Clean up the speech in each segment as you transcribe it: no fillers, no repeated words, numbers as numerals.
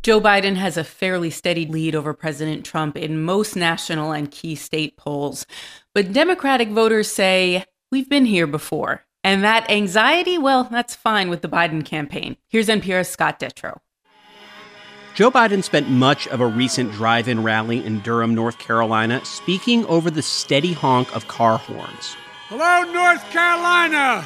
Joe Biden has a fairly steady lead over President Trump in most national and key state polls. But Democratic voters say, we've been here before. And that anxiety, well, that's fine with the Biden campaign. Here's NPR's Scott Detrow. Joe Biden spent much of a recent drive-in rally in Durham, North Carolina, speaking over the steady honk of car horns. Hello, North Carolina!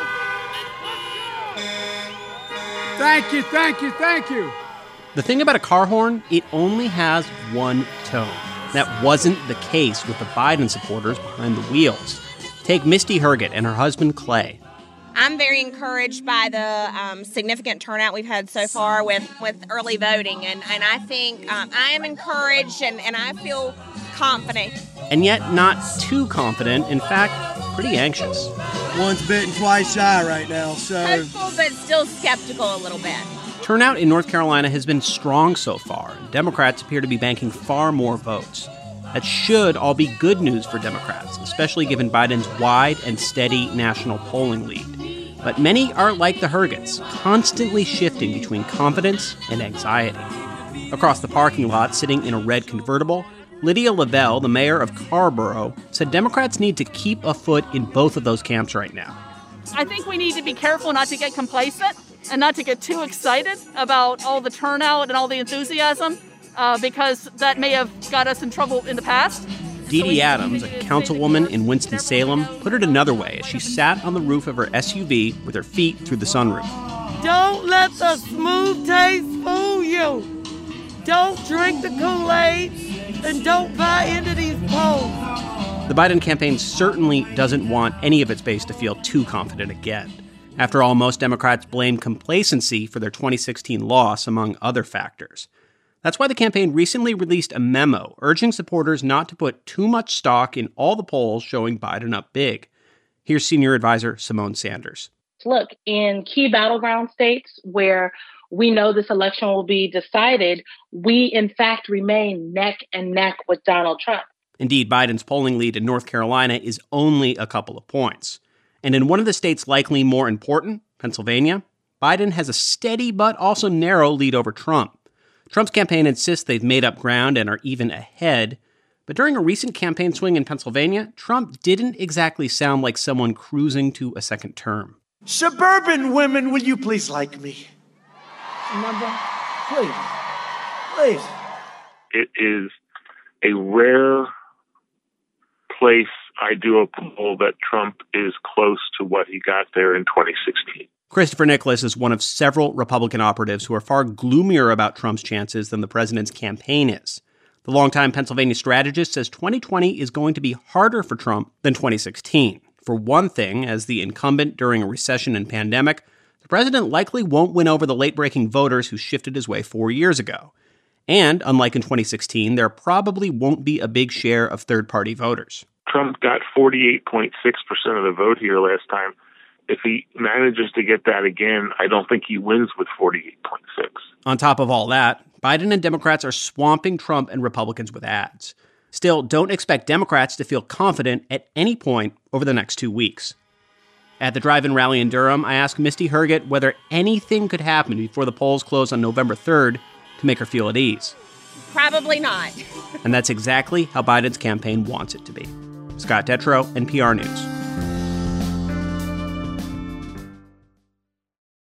Thank you, thank you, thank you. The thing about a car horn, it only has one tone. That wasn't the case with the Biden supporters behind the wheels. Take Misty Herget and her husband, Clay. I'm very encouraged by the significant turnout we've had so far with early voting. And I think I am encouraged and I feel confident. And yet not too confident. In fact, pretty anxious. Once bitten, twice shy right now, so... Hopeful, but still skeptical a little bit. Turnout in North Carolina has been strong so far. Democrats appear to be banking far more votes. That should all be good news for Democrats, especially given Biden's wide and steady national polling lead. But many are like the Hergets, constantly shifting between confidence and anxiety. Across the parking lot, sitting in a red convertible, Lydia Lavelle, the mayor of Carrboro, said Democrats need to keep a foot in both of those camps right now. I think we need to be careful not to get complacent and not to get too excited about all the turnout and all the enthusiasm, because that may have got us in trouble in the past. Dee Dee Adams, a councilwoman in Winston-Salem, put it another way as she sat on the roof of her SUV with her feet through the sunroof. Don't let the smooth taste fool you. Don't drink the Kool-Aid and don't buy into these polls. The Biden campaign certainly doesn't want any of its base to feel too confident again. After all, most Democrats blame complacency for their 2016 loss, among other factors. That's why the campaign recently released a memo urging supporters not to put too much stock in all the polls showing Biden up big. Here's senior advisor Symone Sanders. Look, in key battleground states where we know this election will be decided, we in fact remain neck and neck with Donald Trump. Indeed, Biden's polling lead in North Carolina is only a couple of points. And in one of the states likely more important, Pennsylvania, Biden has a steady but also narrow lead over Trump. Trump's campaign insists they've made up ground and are even ahead. But during a recent campaign swing in Pennsylvania, Trump didn't exactly sound like someone cruising to a second term. Suburban women, will you please like me? Number, please. Please. It is a rare place I do a poll that Trump is close to what he got there in 2016. Christopher Nicholas is one of several Republican operatives who are far gloomier about Trump's chances than the president's campaign is. The longtime Pennsylvania strategist says 2020 is going to be harder for Trump than 2016. For one thing, as the incumbent during a recession and pandemic, the president likely won't win over the late-breaking voters who shifted his way 4 years ago. And, unlike in 2016, there probably won't be a big share of third-party voters. Trump got 48.6% of the vote here last time. If he manages to get that again, I don't think he wins with 48.6. On top of all that, Biden and Democrats are swamping Trump and Republicans with ads. Still, don't expect Democrats to feel confident at any point over the next 2 weeks. At the drive-in rally in Durham, I asked Misty Herget whether anything could happen before the polls close on November 3rd to make her feel at ease. Probably not. And that's exactly how Biden's campaign wants it to be. Scott Detrow, NPR News.